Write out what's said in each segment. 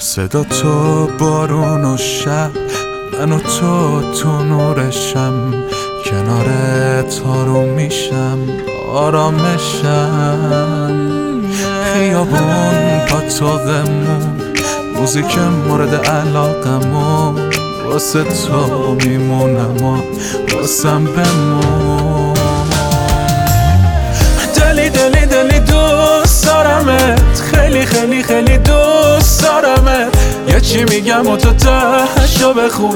صدا تو بارون و شب، من و تو نورشم، کنارت آروم میشم، آرامشم. خیابون پاتوقمون، موزیک مورد علاقمون، واسه تو میمونم و واسم بمون. دلی دلی دلی دوست دارمت، خیلی خیلی خیلی دوست دارمت. یه چی میگم و تو تهشو بخون،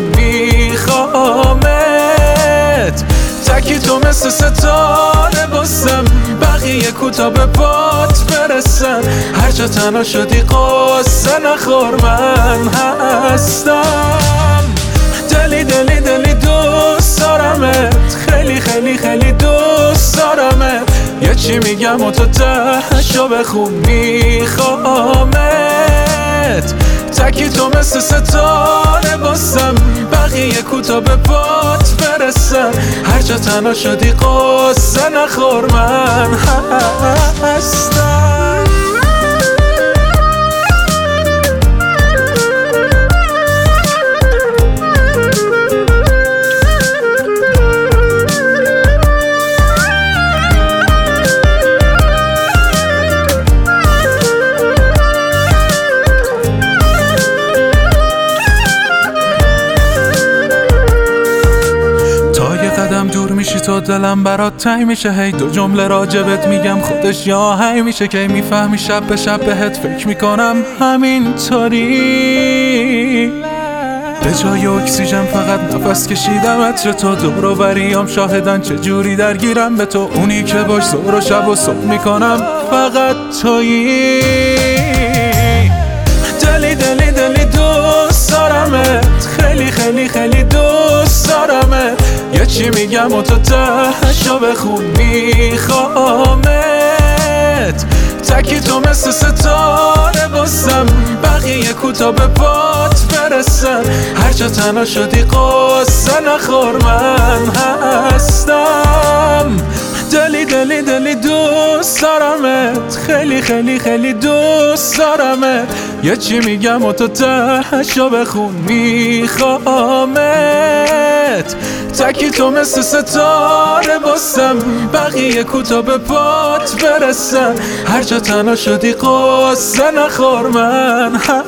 میخوامت. تکی تو مثل ستاره باسم، بقیه کوتا به پات برسن. هر جا تنها شدی قصه نخور، من هستم. دلی دلی دلی دوست دارمت، خیلی خیلی خیلی دوست دارمت. یه چی میگم و تو تهشو بخون، میخوامت. تکی تو مثل ستاره باسم، بقیه کوتا به پات برسن. هر جا تنها شدی قصه نخور، من هستم. دور میشی تو دلم برات تنگ میشه، هی دو جمله راجبت میگم خودش یا هی میشه. که میفهمی شب به شب بهت فکر میکنم همینطوری. به جای اکسیژن فقط نفس کشیدم، عطر تو دور و بریام شاهدن چجوری درگیرم به تو. اونی که باش ظهر و شب و صبح میکنم فقط تویی. دلی دلی دلی دوست دارمت، خیلی خیلی خیلی دوست دارمت. یه چی میگم و تو تهشو بخون، میخوامت. تکی تو مثل ستاره باسم، بقیه کوتا به پات برسن. هر جا تنها شدی قصه نخور، من هستم. دلی دلی دلی دوست دارمت، خیلی خیلی خیلی دوست دارمت. یه چی میگم و تو تهشو بخون، میخوامت. تکی تو مثل ستاره باسم، بقیه کوتا به پات برسن. هر جا تنها شدی قصه نخور، من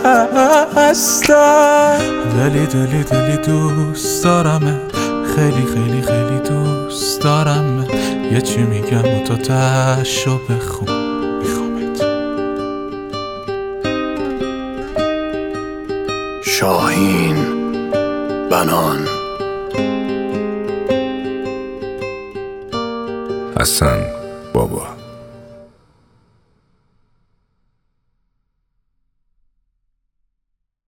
هستم. دلی دلی دلی دوست دارمت، خیلی خیلی خیلی دوست دارمت. یه چی میگم و تو تهشو بخون، میخوامت. شاهین بنان حسن بابا.